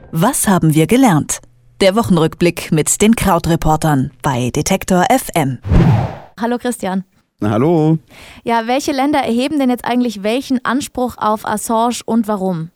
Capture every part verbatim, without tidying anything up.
Was haben wir gelernt? Der Wochenrückblick mit den Krautreportern bei Detektor F M. Hallo Christian. Na, hallo. Ja, welche Länder erheben denn jetzt eigentlich welchen Anspruch auf Assange und warum?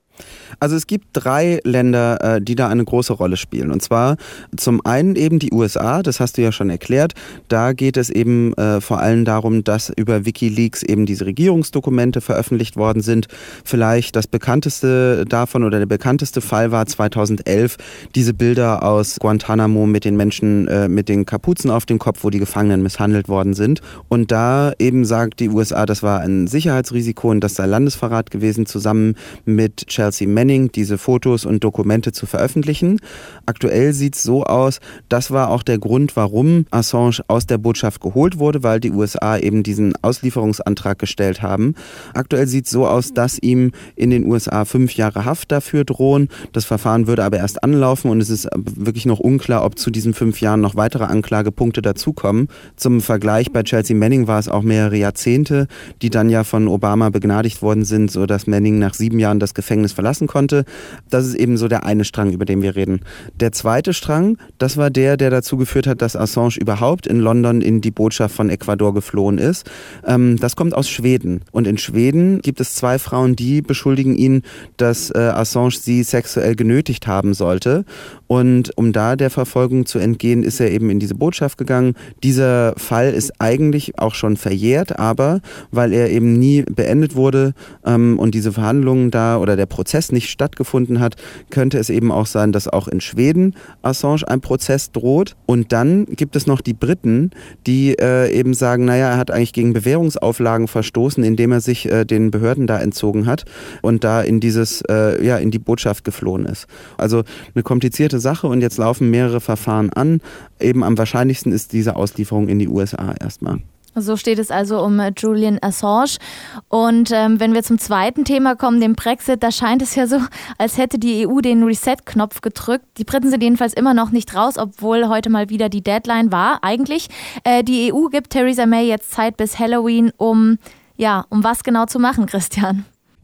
Also es gibt drei Länder, die da eine große Rolle spielen. Und zwar zum einen eben die U S A, das hast du ja schon erklärt. Da geht es eben äh, vor allem darum, dass über WikiLeaks eben diese Regierungsdokumente veröffentlicht worden sind. Vielleicht das bekannteste davon oder der bekannteste Fall war zweitausendelf diese Bilder aus Guantanamo mit den Menschen äh, mit den Kapuzen auf dem Kopf, wo die Gefangenen misshandelt worden sind. Und da eben sagt die U S A, das war ein Sicherheitsrisiko und das sei Landesverrat gewesen, zusammen mit Chelsea Manning diese Fotos und Dokumente zu veröffentlichen. Aktuell sieht es so aus, das war auch der Grund, warum Assange aus der Botschaft geholt wurde, weil die U S A eben diesen Auslieferungsantrag gestellt haben. Aktuell sieht es so aus, dass ihm in den U S A fünf Jahre Haft dafür drohen. Das Verfahren würde aber erst anlaufen und es ist wirklich noch unklar, ob zu diesen fünf Jahren noch weitere Anklagepunkte dazukommen. Zum Vergleich, bei Chelsea Manning war es auch mehrere Jahrzehnte, die dann ja von Obama begnadigt worden sind, sodass Manning nach sieben Jahren das Gefängnis verlassen konnte. Das ist eben so der eine Strang, über den wir reden. Der zweite Strang, das war der, der dazu geführt hat, dass Assange überhaupt in London in die Botschaft von Ecuador geflohen ist. Ähm, das kommt aus Schweden. Und in Schweden gibt es zwei Frauen, die beschuldigen ihn, dass äh, Assange sie sexuell genötigt haben sollte. Und um da der Verfolgung zu entgehen, ist er eben in diese Botschaft gegangen. Dieser Fall ist eigentlich auch schon verjährt, aber weil er eben nie beendet wurde ähm, und diese Verhandlungen da oder der Prozess nicht stattgefunden hat, könnte es eben auch sein, dass auch in Schweden Assange ein Prozess droht. Und dann gibt es noch die Briten, die äh, eben sagen, naja, er hat eigentlich gegen Bewährungsauflagen verstoßen, indem er sich äh, den Behörden da entzogen hat und da in dieses, äh, ja, in die Botschaft geflohen ist. Also eine komplizierte Sache und jetzt laufen mehrere Verfahren an. Eben am wahrscheinlichsten ist diese Auslieferung in die U S A erstmal. So steht es also um Julian Assange. Und ähm, wenn wir zum zweiten Thema kommen, dem Brexit, da scheint es ja so, als hätte die E U den Reset-Knopf gedrückt. Die Briten sind jedenfalls immer noch nicht raus, obwohl heute mal wieder die Deadline war. Eigentlich, äh, die E U gibt Theresa May jetzt Zeit bis Halloween, um, ja, um was genau zu machen, Christian?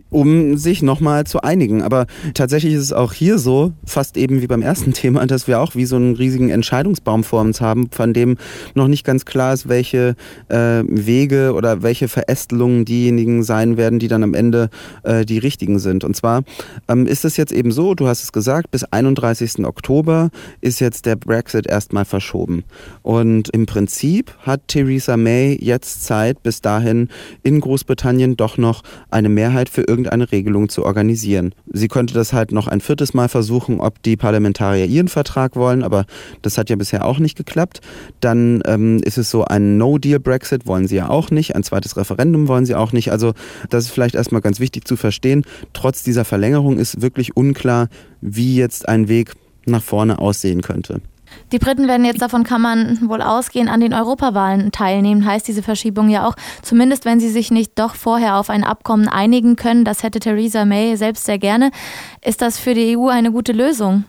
Um sich nochmal zu einigen. Aber tatsächlich ist es auch hier so, fast eben wie beim ersten Thema, dass wir auch wie so einen riesigen Entscheidungsbaum vor uns haben, von dem noch nicht ganz klar ist, welche äh, Wege oder welche Verästelungen diejenigen sein werden, die dann am Ende äh, die richtigen sind. Und zwar ähm, ist es jetzt eben so, du hast es gesagt, bis einunddreißigsten Oktober ist jetzt der Brexit erstmal verschoben. Und im Prinzip hat Theresa May jetzt Zeit, bis dahin in Großbritannien doch noch eine Mehrheit für irgendeine eine Regelung zu organisieren. Sie könnte das halt noch ein viertes Mal versuchen, ob die Parlamentarier ihren Vertrag wollen, aber das hat ja bisher auch nicht geklappt. Dann ähm, ist es so, ein No-Deal-Brexit wollen sie ja auch nicht, ein zweites Referendum wollen sie auch nicht. Also das ist vielleicht erstmal ganz wichtig zu verstehen. Trotz dieser Verlängerung ist wirklich unklar, wie jetzt ein Weg nach vorne aussehen könnte. Die Briten werden jetzt, davon kann man wohl ausgehen, an den Europawahlen teilnehmen. Heißt diese Verschiebung ja auch, zumindest wenn sie sich nicht doch vorher auf ein Abkommen einigen können, das hätte Theresa May selbst sehr gerne. Ist das für die E U eine gute Lösung?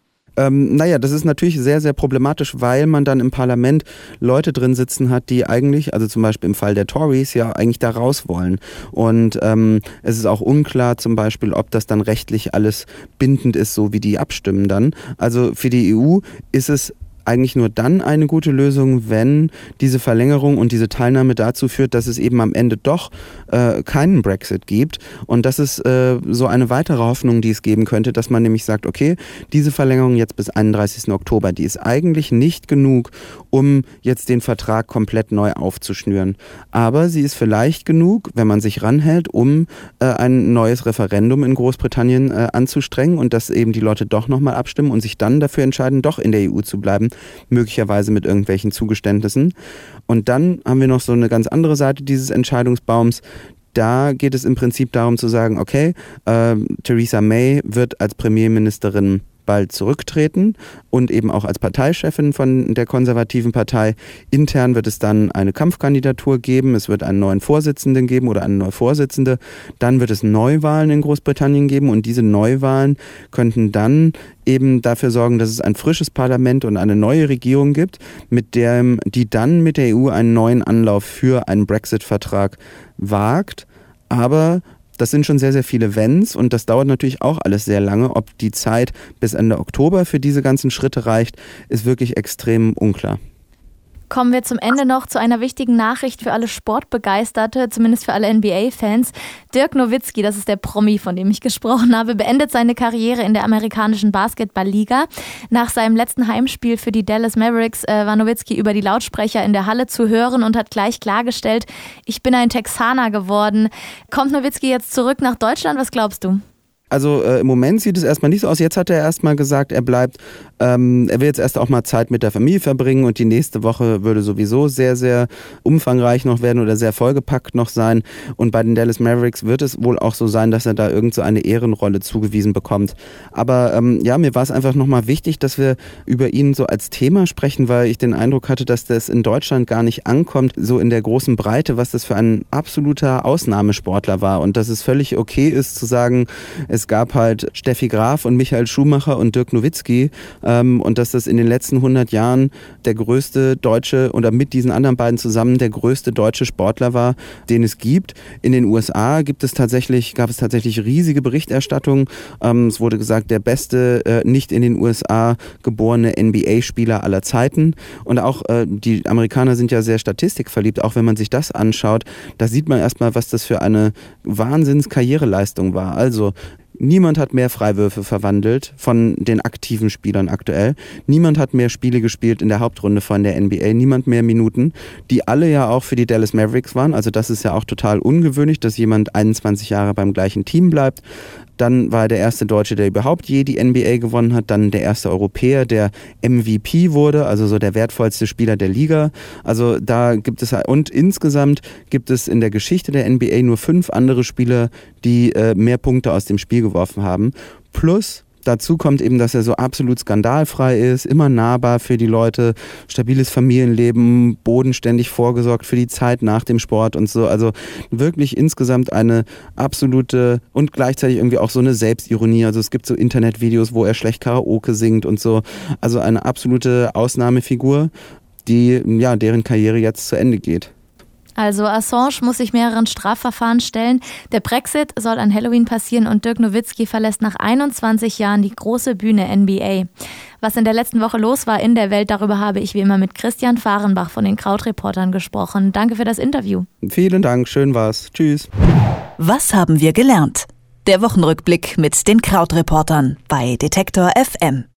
Ähm, naja, das ist natürlich sehr, sehr problematisch, weil man dann im Parlament Leute drin sitzen hat, die eigentlich, also zum Beispiel im Fall der Tories, ja eigentlich da raus wollen. Und ähm, es ist auch unklar zum Beispiel, ob das dann rechtlich alles bindend ist, so wie die abstimmen dann. Also für die E U ist es eigentlich nur dann eine gute Lösung, wenn diese Verlängerung und diese Teilnahme dazu führt, dass es eben am Ende doch äh, keinen Brexit gibt. Und das ist äh, so eine weitere Hoffnung, die es geben könnte, dass man nämlich sagt, okay, diese Verlängerung jetzt bis einunddreißigsten Oktober, die ist eigentlich nicht genug, um jetzt den Vertrag komplett neu aufzuschnüren. Aber sie ist vielleicht genug, wenn man sich ranhält, um äh, ein neues Referendum in Großbritannien äh, anzustrengen und dass eben die Leute doch nochmal abstimmen und sich dann dafür entscheiden, doch in der E U zu bleiben. Möglicherweise mit irgendwelchen Zugeständnissen. Und dann haben wir noch so eine ganz andere Seite dieses Entscheidungsbaums. Da geht es im Prinzip darum zu sagen, okay, äh, Theresa May wird als Premierministerin bald zurücktreten und eben auch als Parteichefin von der konservativen Partei. Intern wird es dann eine Kampfkandidatur geben, es wird einen neuen Vorsitzenden geben oder eine neue Vorsitzende. Dann wird es Neuwahlen in Großbritannien geben und diese Neuwahlen könnten dann eben dafür sorgen, dass es ein frisches Parlament und eine neue Regierung gibt, mit der, die dann mit der E U einen neuen Anlauf für einen Brexit-Vertrag wagt. Aber Das sind schon sehr, sehr viele Wenns und das dauert natürlich auch alles sehr lange. Ob die Zeit bis Ende Oktober für diese ganzen Schritte reicht, ist wirklich extrem unklar. Kommen wir zum Ende noch zu einer wichtigen Nachricht für alle Sportbegeisterte, zumindest für alle N B A-Fans. Dirk Nowitzki, das ist der Promi, von dem ich gesprochen habe, beendet seine Karriere in der amerikanischen Basketball-Liga. Nach seinem letzten Heimspiel für die Dallas Mavericks äh, war Nowitzki über die Lautsprecher in der Halle zu hören und hat gleich klargestellt, ich bin ein Texaner geworden. Kommt Nowitzki jetzt zurück nach Deutschland? Was glaubst du? Also äh, im Moment sieht es erstmal nicht so aus. Jetzt hat er erstmal gesagt, er bleibt, ähm, er will jetzt erst auch mal Zeit mit der Familie verbringen und die nächste Woche würde sowieso sehr, sehr umfangreich noch werden oder sehr vollgepackt noch sein. Und bei den Dallas Mavericks wird es wohl auch so sein, dass er da irgend so eine Ehrenrolle zugewiesen bekommt. Aber ähm, ja, mir war es einfach nochmal wichtig, dass wir über ihn so als Thema sprechen, weil ich den Eindruck hatte, dass das in Deutschland gar nicht ankommt, so in der großen Breite, was das für ein absoluter Ausnahmesportler war und dass es völlig okay ist zu sagen, es gab halt Steffi Graf und Michael Schumacher und Dirk Nowitzki ähm, und dass das in den letzten hundert Jahren der größte deutsche oder mit diesen anderen beiden zusammen der größte deutsche Sportler war, den es gibt. In den U S A gibt es tatsächlich, gab es tatsächlich riesige Berichterstattung. Ähm, es wurde gesagt, der beste äh, nicht in den U S A geborene N B A-Spieler aller Zeiten. Und auch äh, die Amerikaner sind ja sehr statistikverliebt, auch wenn man sich das anschaut, da sieht man erstmal, was das für eine Wahnsinns-Karriereleistung war. Also niemand hat mehr Freiwürfe verwandelt von den aktiven Spielern aktuell. Niemand hat mehr Spiele gespielt in der Hauptrunde von der N B A. Niemand mehr Minuten, die alle ja auch für die Dallas Mavericks waren. Also das ist ja auch total ungewöhnlich, dass jemand einundzwanzig Jahre beim gleichen Team bleibt. Dann war er der erste Deutsche, der überhaupt je die N B A gewonnen hat. Dann der erste Europäer, der M V P wurde, also so der wertvollste Spieler der Liga. Also da gibt es, und insgesamt gibt es in der Geschichte der N B A nur fünf andere Spieler, die äh, mehr Punkte aus dem Spiel geworfen haben. Plus dazu kommt eben, dass er so absolut skandalfrei ist, immer nahbar für die Leute, stabiles Familienleben, bodenständig vorgesorgt für die Zeit nach dem Sport und so. Also wirklich insgesamt eine absolute und gleichzeitig irgendwie auch so eine Selbstironie. Also es gibt so Internetvideos, wo er schlecht Karaoke singt und so. Also eine absolute Ausnahmefigur, die, ja, deren Karriere jetzt zu Ende geht. Also Assange muss sich mehreren Strafverfahren stellen. Der Brexit soll an Halloween passieren und Dirk Nowitzki verlässt nach einundzwanzig Jahren die große Bühne N B A. Was in der letzten Woche los war in der Welt, darüber habe ich wie immer mit Christian Fahrenbach von den Krautreportern gesprochen. Danke für das Interview. Vielen Dank, schön war's. Tschüss. Was haben wir gelernt? Der Wochenrückblick mit den Krautreportern bei Detektor F M.